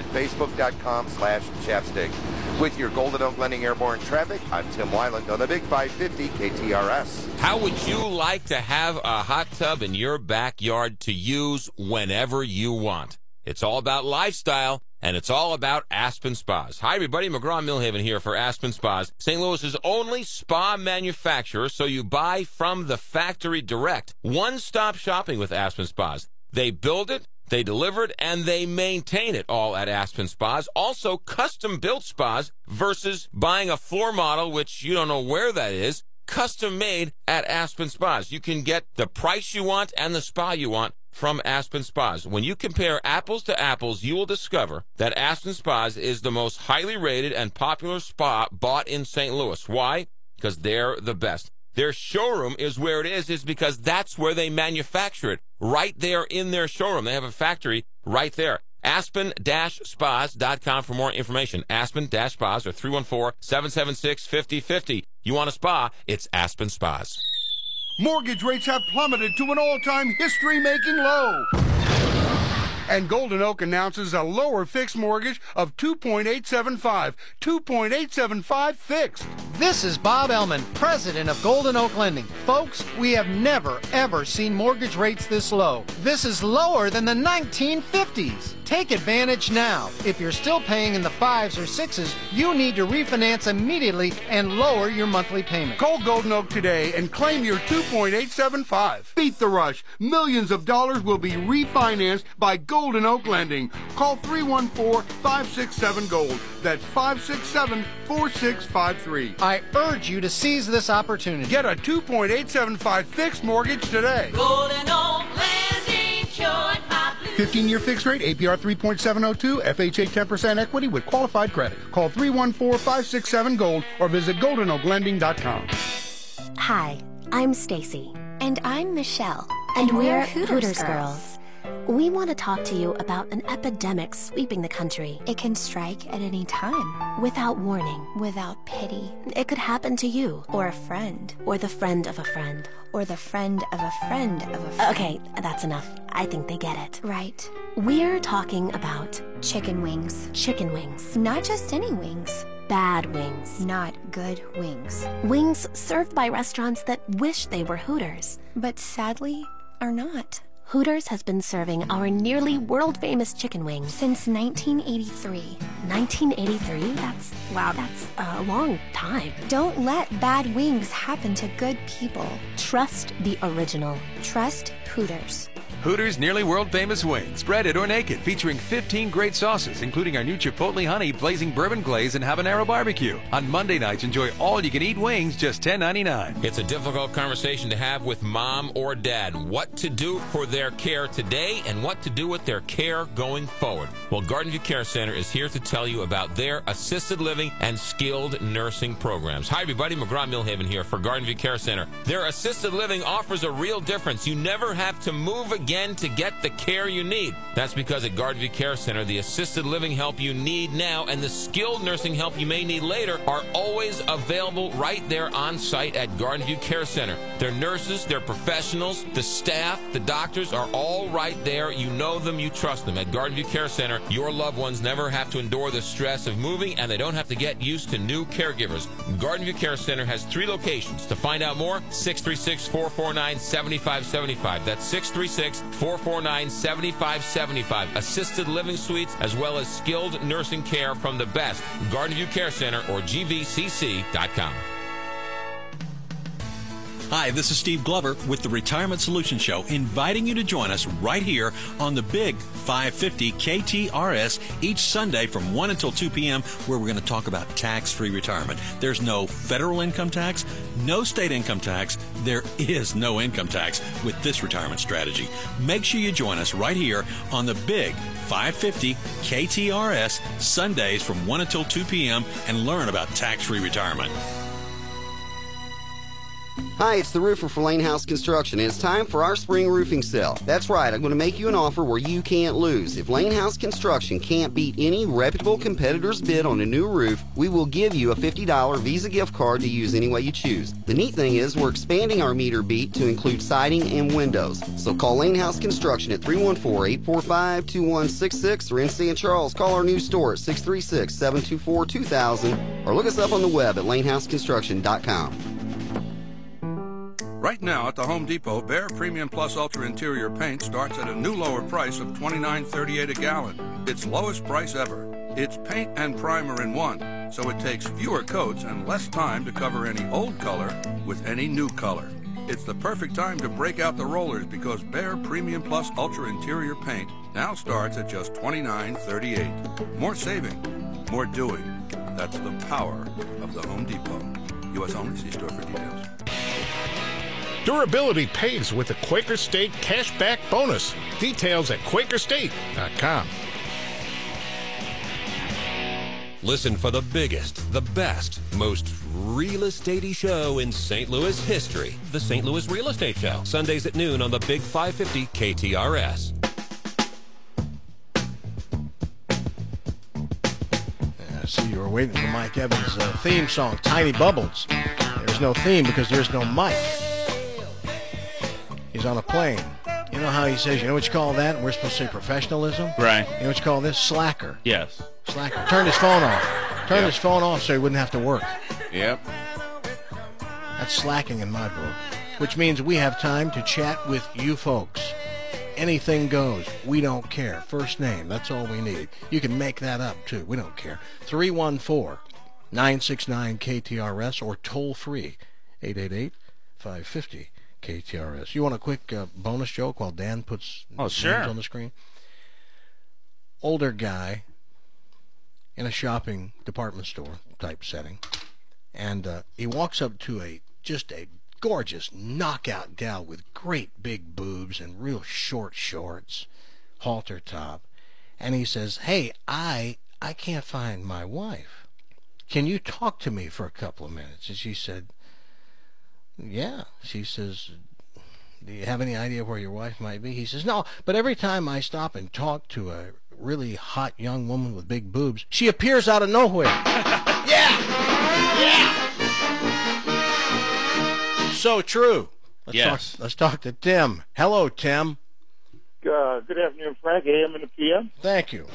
[SPEAKER 11] Facebook.com/Chapstick. With your Golden Oak Lending Airborne Traffic, I'm Tim Weiland on the Big 550 KTRS.
[SPEAKER 12] How would you like to have a hot tub in your backyard to use whenever you want? It's all about lifestyle, and it's all about Aspen Spas. Hi, everybody. McGraw-Millhaven here for Aspen Spas, St. Louis's only spa manufacturer, so you buy from the factory direct. One-stop shopping with Aspen Spas. They build it, they deliver it, and they maintain it all at Aspen Spas. Also, custom-built spas versus buying a floor model, which you don't know where that is, custom-made at Aspen Spas. You can get the price you want and the spa you want from Aspen Spas. When you compare apples to apples, you will discover that Aspen Spas is the most highly rated and popular spa bought in St. Louis. Why? Because they're the best. Their showroom is where it is because that's where they manufacture it, right there in their showroom. They have a factory right there. Aspen-spas.com for more information. Aspen-spas or 314-776-5050. You want a spa? It's Aspen Spas.
[SPEAKER 13] Mortgage rates have plummeted to an all-time history-making low. And Golden Oak announces a lower fixed mortgage of 2.875. 2.875 fixed.
[SPEAKER 14] This is Bob Ellman, president of Golden Oak Lending. Folks, we have never, ever seen mortgage rates this low. This is lower than the 1950s. Take advantage now. If you're still paying in the 5s or 6s, you need to refinance immediately and lower your monthly payment.
[SPEAKER 13] Call Golden Oak today and claim your 2.875. Beat the rush. Millions of dollars will be refinanced by Golden Oak Lending. Call 314-567-GOLD. That's 567-4653.
[SPEAKER 14] I urge you to seize this opportunity.
[SPEAKER 13] Get a 2.875 fixed mortgage today.
[SPEAKER 4] Golden Oak Lending, showing my blue.
[SPEAKER 13] 15-year fixed rate, APR 3.702, FHA 10% equity with qualified credit. Call 314-567-GOLD or visit GoldenOakLending.com.
[SPEAKER 15] Hi, I'm Stacy.
[SPEAKER 16] And I'm Michelle.
[SPEAKER 15] And we're Hooters Girls. We want to talk to you about an epidemic sweeping the country.
[SPEAKER 16] It can strike at any time.
[SPEAKER 15] Without warning.
[SPEAKER 16] Without pity.
[SPEAKER 15] It could happen to you.
[SPEAKER 16] Or a friend.
[SPEAKER 15] Or the friend of a friend.
[SPEAKER 16] Or the friend of a friend of a friend.
[SPEAKER 15] Okay, that's enough. I think they get it.
[SPEAKER 16] Right.
[SPEAKER 15] We're talking about
[SPEAKER 16] chicken wings.
[SPEAKER 15] Chicken wings.
[SPEAKER 16] Not just any wings.
[SPEAKER 15] Bad wings.
[SPEAKER 16] Not good wings.
[SPEAKER 15] Wings served by restaurants that wish they were Hooters.
[SPEAKER 16] But sadly, are not.
[SPEAKER 15] Hooters has been serving our nearly world-famous chicken wings
[SPEAKER 16] since 1983.
[SPEAKER 15] 1983? That's a long time.
[SPEAKER 16] Don't let bad wings happen to good people.
[SPEAKER 15] Trust the original.
[SPEAKER 16] Trust Hooters.
[SPEAKER 17] Hooters' nearly world-famous wings, breaded or naked, featuring 15 great sauces, including our new Chipotle Honey, Blazing Bourbon Glaze, and Habanero Barbecue. On Monday nights, enjoy all-you-can-eat wings, just $10.99.
[SPEAKER 12] It's a difficult conversation to have with mom or dad. What to do for their care today and what to do with their care going forward. Well, Garden View Care Center is here to tell you about their assisted living and skilled nursing programs. Hi, everybody. McGraw-Millhaven here for Garden View Care Center. Their assisted living offers a real difference. You never have to move again to get the care you need. That's because at Garden View Care Center, the assisted living help you need now and the skilled nursing help you may need later are always available right there on site at Garden View Care Center. Their nurses, their professionals, the staff, the doctors are all right there. You know them, you trust them. At Garden View Care Center, your loved ones never have to endure the stress of moving and they don't have to get used to new caregivers. Garden View Care Center has 3 locations. To find out more, 636-449-7575. That's 636-449-7575. Assisted living suites as well as skilled nursing care from the best. Garden View Care Center or GVCC.com.
[SPEAKER 18] Hi, this is Steve Glover with the Retirement Solution Show, inviting you to join us right here on the big 550 KTRS each Sunday from 1 until 2 p.m., where we're going to talk about tax-free retirement. There's no federal income tax, no state income tax. There is no income tax with this retirement strategy. Make sure you join us right here on the big 550 KTRS Sundays from 1 until 2 p.m. and learn about tax-free retirement.
[SPEAKER 19] Hi, it's the roofer for Lane House Construction, and it's time for our spring roofing sale. That's right, I'm going to make you an offer where you can't lose. If Lane House Construction can't beat any reputable competitor's bid on a new roof, we will give you a $50 Visa gift card to use any way you choose. The neat thing is we're expanding our meter beat to include siding and windows. So call Lane House Construction at 314-845-2166, or in St. Charles, call our new store at 636-724-2000, or look us up on the web at lanehouseconstruction.com.
[SPEAKER 20] Right now at the Home Depot, Behr Premium Plus Ultra Interior Paint starts at a new lower price of $29.38 a gallon. Its lowest price ever. It's paint and primer in one, so it takes fewer coats and less time to cover any old color with any new color. It's the perfect time to break out the rollers because Behr Premium Plus Ultra Interior Paint now starts at just $29.38. More saving, more doing. That's the power of the Home Depot. U.S. only. See store for details.
[SPEAKER 21] Durability pays with the Quaker State Cashback Bonus. Details at QuakerState.com.
[SPEAKER 3] Listen for the biggest, the best, most real estate-y show in St. Louis history. The St. Louis Real Estate Show. Sundays at noon on the Big 550 KTRS.
[SPEAKER 7] I see you were waiting for Mike Evans' theme song, Tiny Bubbles. There's no theme because there's no mic. He's on a plane. You know how he says, you know what you call that? And we're supposed to say professionalism?
[SPEAKER 8] Right.
[SPEAKER 7] You know what you call this? Slacker.
[SPEAKER 8] Yes.
[SPEAKER 7] Slacker. Turned his phone off. Turned his phone off so he wouldn't have to work.
[SPEAKER 9] Yep.
[SPEAKER 7] That's slacking in my book. Which means we have time to chat with you folks. Anything goes. We don't care. First name. That's all we need. You can make that up, too. We don't care. 314-969-KTRS or toll free. 888-550. KTRS. You want a quick bonus joke while Dan puts names on the screen? Older guy in a shopping department store type setting, and he walks up to just a gorgeous knockout gal with great big boobs and real short shorts, halter top, and he says, "Hey, I can't find my wife. Can you talk to me for a couple of minutes?" And she said, "Yeah." She says, "Do you have any idea where your wife might be?" He says, "No, but every time I stop and talk to a really hot young woman with big boobs, she appears out of nowhere." Yeah! So true. Let's talk to Tim. Hello, Tim.
[SPEAKER 22] Good afternoon, Frank. AM and the PM.
[SPEAKER 7] Thank you.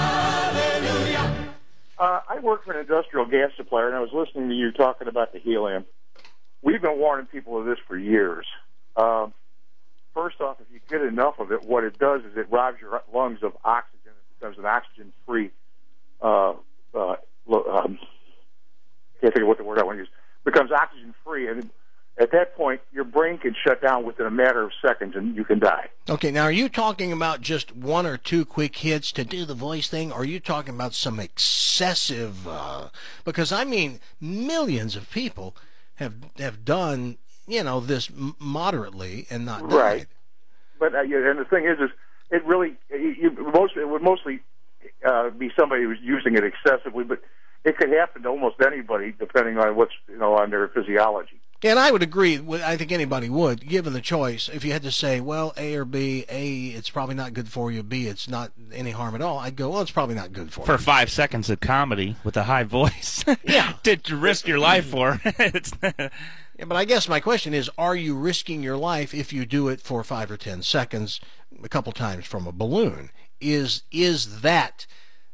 [SPEAKER 22] I work for an industrial gas supplier, and I was listening to you talking about the helium. We've been warning people of this for years. First off, if you get enough of it, what it does is it robs your lungs of oxygen. It becomes an oxygen-free, can't think of what the word I want to use, becomes oxygen-free, and at that point, your brain can shut down within a matter of seconds and you can die.
[SPEAKER 7] Okay, now are you talking about just one or two quick hits to do the voice thing, or are you talking about some excessive, because I mean, millions of people have done, this moderately and not died.
[SPEAKER 22] Right. But, and the thing is it really, it would mostly be somebody who's using it excessively, but it could happen to almost anybody depending on what's, on their physiology.
[SPEAKER 7] And I would agree. I think anybody would, given the choice. If you had to say, well, A or B, A, it's probably not good for you. B, it's not any harm at all. I'd go, well, it's probably not good for you.
[SPEAKER 8] For 5 seconds of comedy with a high voice.
[SPEAKER 7] Yeah.
[SPEAKER 8] To risk your life for.
[SPEAKER 7] Yeah, but I guess my question is, are you risking your life if you do it for 5 or 10 seconds a couple times from a balloon? Is that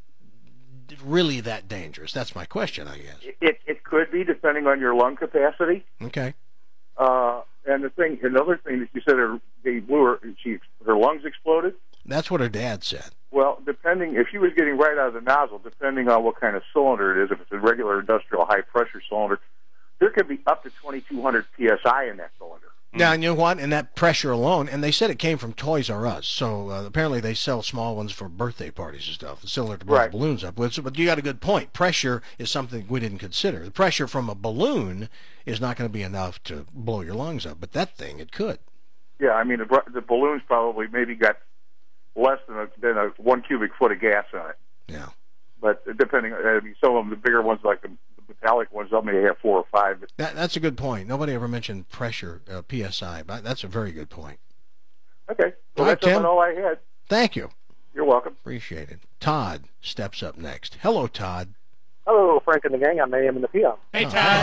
[SPEAKER 7] really that dangerous? That's my question, I guess.
[SPEAKER 22] It could be, depending on your lung capacity.
[SPEAKER 7] Okay.
[SPEAKER 22] And another thing that you said, they blew her lungs exploded.
[SPEAKER 7] That's what her dad said.
[SPEAKER 22] Well, if she was getting right out of the nozzle, depending on what kind of cylinder it is, if it's a regular industrial high pressure cylinder, there could be up to 2,200 psi in that cylinder.
[SPEAKER 7] Now, you know what? And that pressure alone, and they said it came from Toys R Us, so apparently they sell small ones for birthday parties and stuff, similar to blow balloons up with. But you got a good point. Pressure is something we didn't consider. The pressure from a balloon is not going to be enough to blow your lungs up, but that thing, it could.
[SPEAKER 22] Yeah, I mean, the balloon's probably maybe got less than a 1 cubic foot of gas on it.
[SPEAKER 7] Yeah.
[SPEAKER 22] But depending, some of them, the bigger ones, like the metallic ones, they may have 4 or 5.
[SPEAKER 7] That's a good point. Nobody ever mentioned pressure, PSI, but that's a very good point.
[SPEAKER 22] Okay. Well, that's all I had.
[SPEAKER 7] Thank you.
[SPEAKER 22] You're welcome.
[SPEAKER 7] Appreciate it. Todd steps up next. Hello, Todd.
[SPEAKER 1] Hello, Frank and the gang. I'm AM in the PM.
[SPEAKER 8] Hey,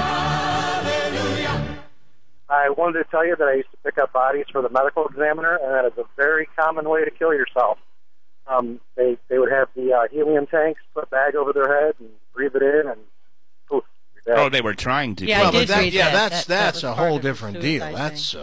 [SPEAKER 8] Todd.
[SPEAKER 1] I wanted to tell you that I used to pick up bodies for the medical examiner, and that is a very common way to kill yourself. They would have the helium tanks, put a bag over their head, and breathe it in, and poof, you're dead.
[SPEAKER 8] Oh, they were trying to.
[SPEAKER 5] Yeah, I did read
[SPEAKER 7] that's
[SPEAKER 5] that
[SPEAKER 7] a whole different deal.
[SPEAKER 5] thing.
[SPEAKER 7] That's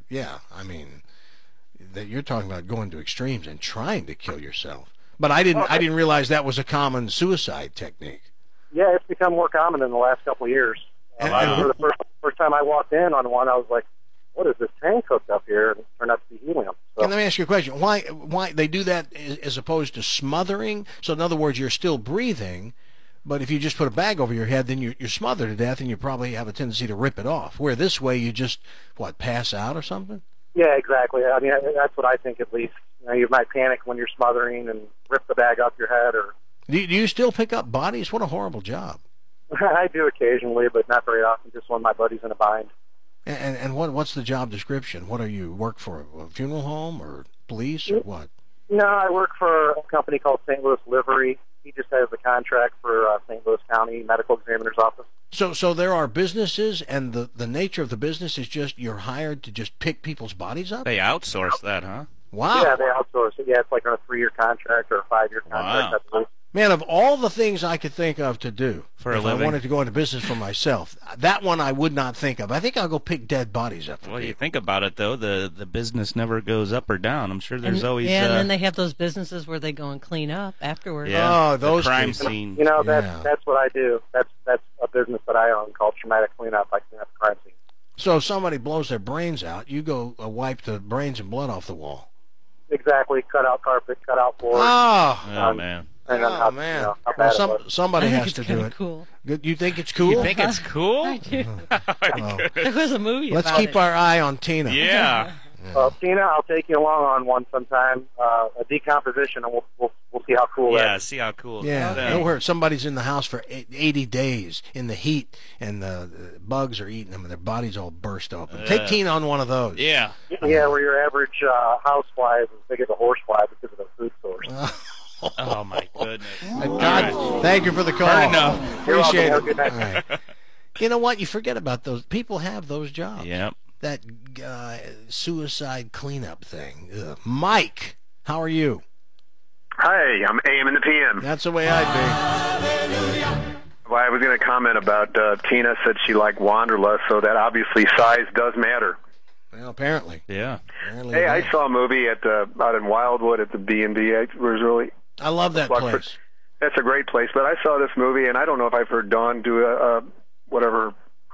[SPEAKER 7] I mean, that you're talking about going to extremes and trying to kill yourself. But I didn't realize that was a common suicide technique.
[SPEAKER 1] Yeah, it's become more common in the last couple of years. I remember the first time I walked in on one, I was like, what is this tank hooked up here? And it turned out to be helium. So.
[SPEAKER 7] And let me ask you a question. Why they do that as opposed to smothering? So in other words, you're still breathing, but if you just put a bag over your head, then you're smothered to death, and you probably have a tendency to rip it off. Where this way, you just, pass out or something?
[SPEAKER 1] Yeah, exactly. I mean, that's what I think at least. You might panic when you're smothering and rip the bag off your head. Or
[SPEAKER 7] do you still pick up bodies? What a horrible job.
[SPEAKER 1] I do occasionally, but not very often, just when my buddy's in a bind.
[SPEAKER 7] And what's the job description? What are you, work for a funeral home or police or what?
[SPEAKER 1] No, I work for a company called St. Louis Livery. He just has the contract for St. Louis County Medical Examiner's Office.
[SPEAKER 7] So there are businesses, and the nature of the business is just you're hired to just pick people's bodies up?
[SPEAKER 8] They outsource that, huh?
[SPEAKER 7] Wow.
[SPEAKER 1] Yeah, they outsource it. Yeah, it's like on a 3-year contract or a 5-year contract.
[SPEAKER 8] Wow.
[SPEAKER 7] Man, of all the things I could think of to do
[SPEAKER 8] for a
[SPEAKER 7] if
[SPEAKER 8] living,
[SPEAKER 7] I wanted to go into business for myself, that one I would not think of. I think I'll go pick dead bodies up.
[SPEAKER 8] Well, you think about it, though, the business never goes up or down. I'm sure there's always...
[SPEAKER 5] Yeah, and then they have those businesses where they go and clean up afterwards.
[SPEAKER 8] Yeah,
[SPEAKER 7] those
[SPEAKER 8] crime
[SPEAKER 7] people.
[SPEAKER 8] scene.
[SPEAKER 1] That's what I do. That's a business that I own called Traumatic Cleanup. I clean up the crime scene.
[SPEAKER 7] So if somebody blows their brains out, you go wipe the brains and blood off the wall.
[SPEAKER 1] Exactly. Cut out carpet, cut out floor.
[SPEAKER 8] Oh, man.
[SPEAKER 1] And
[SPEAKER 7] man.
[SPEAKER 1] Well,
[SPEAKER 7] somebody
[SPEAKER 5] I think
[SPEAKER 7] has to
[SPEAKER 5] it's
[SPEAKER 7] do
[SPEAKER 5] kinda
[SPEAKER 7] it.
[SPEAKER 5] Cool.
[SPEAKER 7] Good. You think it's cool?
[SPEAKER 8] You think it's cool?
[SPEAKER 5] I do.
[SPEAKER 7] Oh.
[SPEAKER 5] There was a movie
[SPEAKER 7] Let's
[SPEAKER 5] about
[SPEAKER 7] keep
[SPEAKER 5] it.
[SPEAKER 7] our eye on Tina.
[SPEAKER 8] Yeah.
[SPEAKER 1] Well, Tina, I'll take you along on one sometime. A decomposition, and we'll see how cool that is.
[SPEAKER 8] Yeah, see how cool.
[SPEAKER 7] Yeah,
[SPEAKER 8] that is.
[SPEAKER 7] know where somebody's in the house for 80 days in the heat, and the bugs are eating them, and their bodies all burst open. Take Tina on one of those.
[SPEAKER 8] Yeah.
[SPEAKER 1] Yeah, where your average housefly is as big as a horsefly because of the food source.
[SPEAKER 8] Oh, my goodness.
[SPEAKER 7] God, thank you for the call.
[SPEAKER 8] Fair enough.
[SPEAKER 7] Appreciate it.
[SPEAKER 1] Have a good night.
[SPEAKER 7] All right. You know what? You forget about those. People have those jobs.
[SPEAKER 8] Yep.
[SPEAKER 7] That suicide cleanup thing. Ugh. Mike, how are you?
[SPEAKER 2] Hi, I'm AM in the PM.
[SPEAKER 7] That's the way I'd be.
[SPEAKER 2] Well, I was going to comment about Tina said she liked Wanderlust, so that obviously size does matter.
[SPEAKER 7] Well, apparently.
[SPEAKER 8] Yeah.
[SPEAKER 7] Apparently
[SPEAKER 2] hey, I saw a movie at out in Wildwood at the B&B. It was really...
[SPEAKER 7] I love that place.
[SPEAKER 2] That's a great place, but I saw this movie, and I don't know if I've heard Dawn do a whatever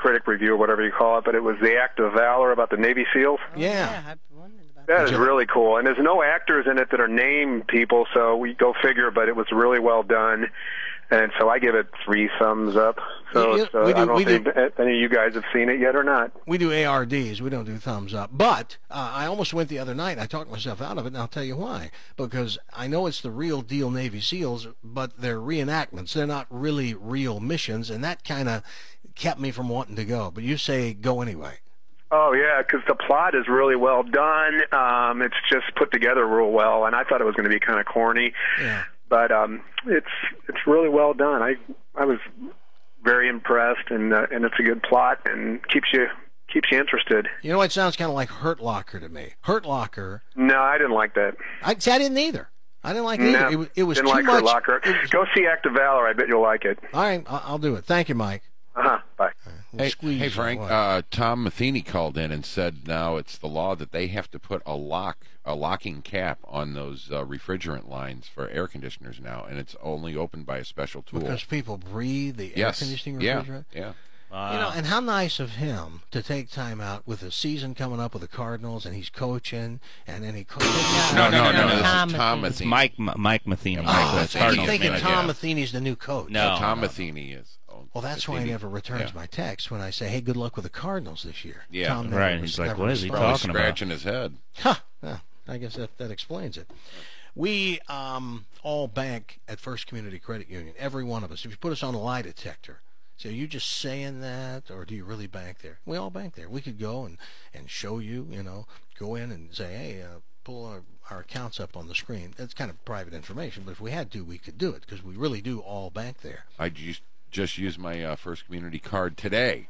[SPEAKER 2] critic review or whatever you call it, but it was The Act of Valor about the Navy SEALs.
[SPEAKER 7] Yeah.
[SPEAKER 2] That is really cool. And there's no actors in it that are named people, so we go figure, but it was really well done. And so I give it 3 thumbs up. So I don't know if any of you guys have seen it yet or not.
[SPEAKER 7] We do ARDs. We don't do thumbs up. But I almost went the other night. I talked myself out of it, and I'll tell you why. Because I know it's the real deal Navy SEALs, but they're reenactments. They're not really real missions, and that kind of kept me from wanting to go. But you say go anyway.
[SPEAKER 2] Oh, yeah, because the plot is really well done. It's just put together real well, and I thought it was going to be kind of corny.
[SPEAKER 7] Yeah.
[SPEAKER 2] But it's really well done. I was very impressed, and it's a good plot and keeps you interested.
[SPEAKER 7] You know, it sounds kind of like Hurt Locker to me. Hurt Locker.
[SPEAKER 2] No, I didn't like that.
[SPEAKER 7] I didn't either. I didn't like it either.
[SPEAKER 2] No,
[SPEAKER 7] It was
[SPEAKER 2] didn't
[SPEAKER 7] too
[SPEAKER 2] like
[SPEAKER 7] much.
[SPEAKER 2] Hurt Locker. Go see Act of Valor. I bet you'll like it.
[SPEAKER 7] All right, I'll do it. Thank you, Mike.
[SPEAKER 2] Bye.
[SPEAKER 9] Hey, Frank, Tom Matheny called in and said now it's the law that they have to put a locking cap on those refrigerant lines for air conditioners now, and it's only opened by a special tool.
[SPEAKER 7] Because people breathe the air conditioning refrigerant?
[SPEAKER 9] Yeah.
[SPEAKER 7] You know, and how nice of him to take time out with the season coming up with the Cardinals, and he's coaching, and then he coaches.
[SPEAKER 9] No, this is Tom Matheny.
[SPEAKER 8] Mike Matheny.
[SPEAKER 7] I'm thinking Tom Matheny's the new coach.
[SPEAKER 8] No,
[SPEAKER 9] Tom Matheny is.
[SPEAKER 7] Well, that's why he never returns my text when I say, hey, good luck with the Cardinals this year.
[SPEAKER 9] Yeah,
[SPEAKER 7] Tom
[SPEAKER 8] right. He's like, what is he talking about?
[SPEAKER 9] Scratching his head.
[SPEAKER 7] Well, I guess that explains it. We all bank at First Community Credit Union, every one of us. If you put us on a lie detector, so are you just saying that, or do you really bank there? We all bank there. We could go and show you, go in and say, hey, pull our accounts up on the screen. It's kind of private information, but if we had to, we could do it, because we really do all bank there.
[SPEAKER 9] I just used my First Community card today.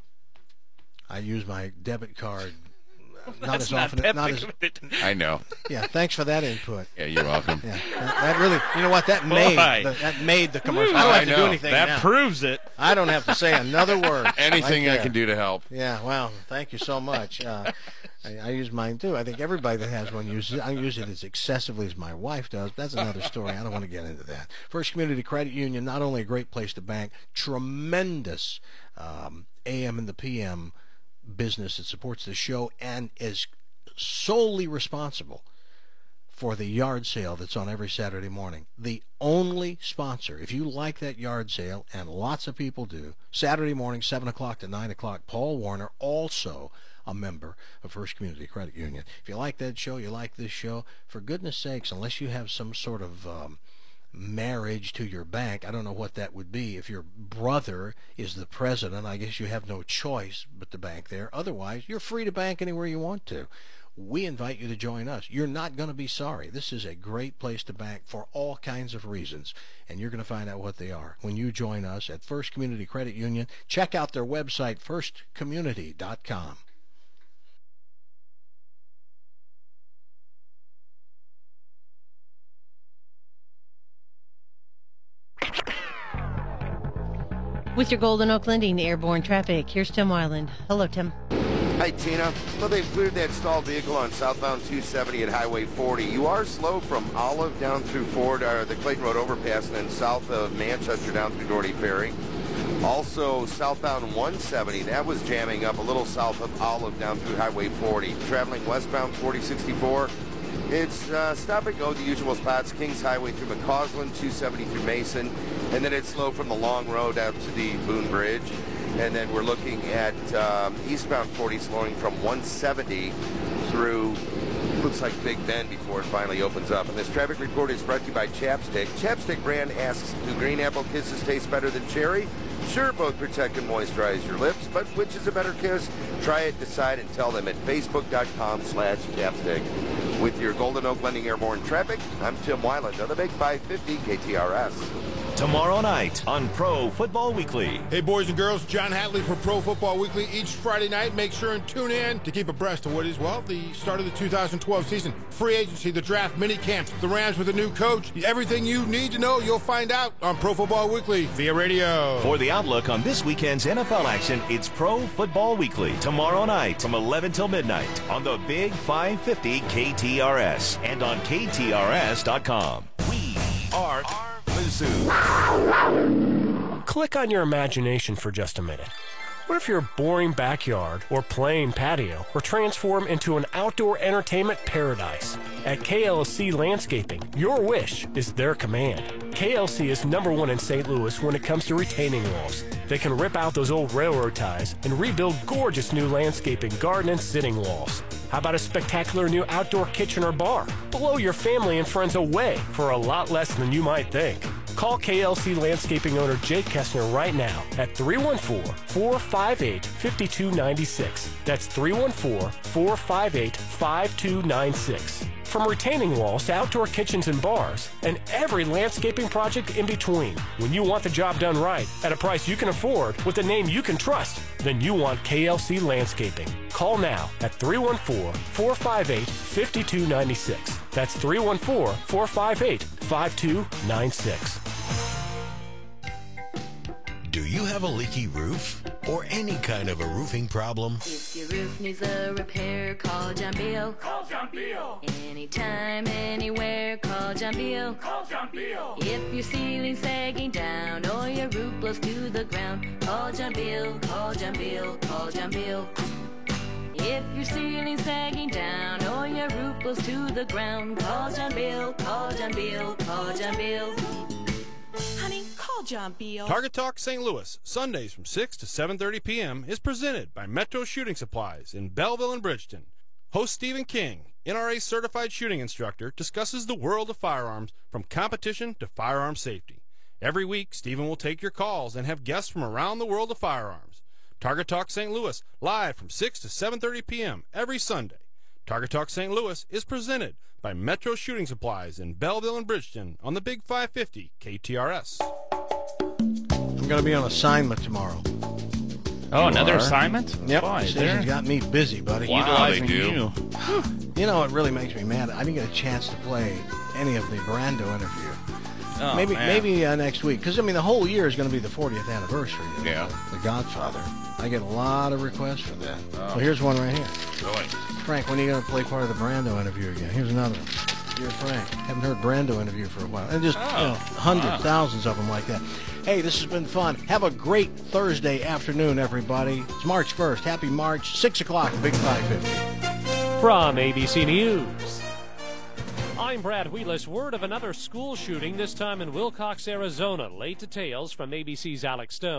[SPEAKER 7] I use my debit card
[SPEAKER 8] not as often.
[SPEAKER 9] I know.
[SPEAKER 7] Yeah, thanks for that input.
[SPEAKER 9] Yeah, you're welcome.
[SPEAKER 7] Yeah, that really, you know what? That made the commercial. I don't have to do anything
[SPEAKER 8] that
[SPEAKER 7] now.
[SPEAKER 8] Proves it.
[SPEAKER 7] I don't have to say another word.
[SPEAKER 9] Anything I can do to help.
[SPEAKER 7] Yeah, well, thank you so much. I use mine too. I think everybody that has one uses it. I use it as excessively as my wife does. That's another story. I don't want to get into that. First Community Credit Union, not only a great place to bank, tremendous AM and the PM business that supports the show and is solely responsible for the yard sale that's on every Saturday morning. The only sponsor, if you like that yard sale, and lots of people do, Saturday morning, 7 o'clock to 9 o'clock, Paul Warner, also a member of First Community Credit Union. If you like that show, you like this show, for goodness sakes, unless you have some sort of marriage to your bank, I don't know what that would be. If your brother is the president, I guess you have no choice but to bank there. Otherwise, you're free to bank anywhere you want to. We invite you to join us. You're not going to be sorry. This is a great place to bank for all kinds of reasons, and you're going to find out what they are when you join us at First Community Credit Union. Check out their website, firstcommunity.com.
[SPEAKER 5] With your Golden Oak Lending airborne traffic, here's Tim Weiland. Hello, Tim.
[SPEAKER 11] Hi, Tina. Well, they've cleared that stalled vehicle on southbound 270 at Highway 40. You are slow from Olive down through Ford, or the Clayton Road overpass, and then south of Manchester down through Doherty Ferry. Also, southbound 170, that was jamming up a little south of Olive down through Highway 40. Traveling westbound 4064, it's stop and go, the usual spots, Kings Highway through McCausland, 270 through Mason, and then it's slow from the Long Road out to the Boone Bridge. And then we're looking at eastbound 40 slowing from 170 through, looks like Big Bend before it finally opens up. And this traffic report is brought to you by Chapstick. Chapstick brand asks, do green apple kisses taste better than cherry? Sure, both protect and moisturize your lips, but which is a better kiss? Try it, decide, and tell them at facebook.com/Chapstick. With your Golden Oak Lending Airborne Traffic, I'm Tim Weiland on the Big 550 KTRS.
[SPEAKER 6] Tomorrow night on Pro Football Weekly.
[SPEAKER 21] Hey, boys and girls, John Hatley for Pro Football Weekly. Each Friday night, make sure and tune in to keep abreast of what is, well, the start of the 2012 season. Free agency, the draft, mini camps, the Rams with a new coach. Everything you need to know, you'll find out on Pro Football Weekly via radio.
[SPEAKER 6] For the outlook on this weekend's NFL action, it's Pro Football Weekly. Tomorrow night from 11 till midnight on the Big 550 KTRS and on KTRS.com. We are the Zoo.
[SPEAKER 10] Click on your imagination for just a minute. What if your boring backyard or plain patio were transformed into an outdoor entertainment paradise? At KLC Landscaping, your wish is their command. KLC is #1 in St. Louis when it comes to retaining walls. They can rip out those old railroad ties and rebuild gorgeous new landscaping, garden, and sitting walls. How about a spectacular new outdoor kitchen or bar? Blow your family and friends away for a lot less than you might think. Call KLC Landscaping owner Jake Kessner right now at 314-458-5296. That's 314-458-5296. From retaining walls to outdoor kitchens and bars, and every landscaping project in between. When you want the job done right, at a price you can afford, with a name you can trust, then you want KLC Landscaping. Call now at 314-458-5296. That's 314-458-5296.
[SPEAKER 14] Do you have a leaky roof or any kind of a roofing problem?
[SPEAKER 23] If your roof needs a repair, call John Beal.
[SPEAKER 4] Call John Beal.
[SPEAKER 23] Anytime, anywhere, call John Beal.
[SPEAKER 4] Call John Beal.
[SPEAKER 23] If your ceiling's sagging down or your roof blows to the ground, call John Beal. Call John Beal. Call John Beal. If your ceiling's sagging down or your roof blows to the ground, call John Beal. Call John Beal. Call John Beal.
[SPEAKER 24] Honey, call John Beal.
[SPEAKER 25] Target Talk St. Louis, Sundays from 6 to 7:30 p.m. is presented by Metro Shooting Supplies in Belleville and Bridgeton. Host Stephen King, NRA certified shooting instructor, discusses the world of firearms from competition to firearm safety. Every week, Stephen will take your calls and have guests from around the world of firearms. Target Talk St. Louis, live from 6 to 7:30 p.m. every Sunday. Target Talk St. Louis is presented by Metro Shooting Supplies in Belleville and Bridgeton on the Big 550 KTRS.
[SPEAKER 7] I'm going to be on assignment tomorrow.
[SPEAKER 8] Oh, another assignment?
[SPEAKER 7] Yep.
[SPEAKER 8] Boy,
[SPEAKER 7] Decision's got me busy, buddy.
[SPEAKER 8] Wow, they do.
[SPEAKER 7] You know, it really makes me mad. I didn't get a chance to play any of the Brando interview.
[SPEAKER 8] Oh,
[SPEAKER 7] maybe next week. Because, I mean, the whole year is going to be the 40th anniversary of The Godfather. I get a lot of requests for that.
[SPEAKER 8] Oh.
[SPEAKER 7] So here's one right here.
[SPEAKER 8] Really?
[SPEAKER 7] Frank, when are you going to play part of the Brando interview again? Here's another one. Dear Frank, haven't heard Brando interview for a while. And just hundreds, thousands of them like that. Hey, this has been fun. Have a great Thursday afternoon, everybody. It's March 1st. Happy March, 6 o'clock, Big 550.
[SPEAKER 26] From ABC News, I'm Brad Wheelis. Word of another school shooting, this time in Wilcox, Arizona. Late details from ABC's Alex Stone.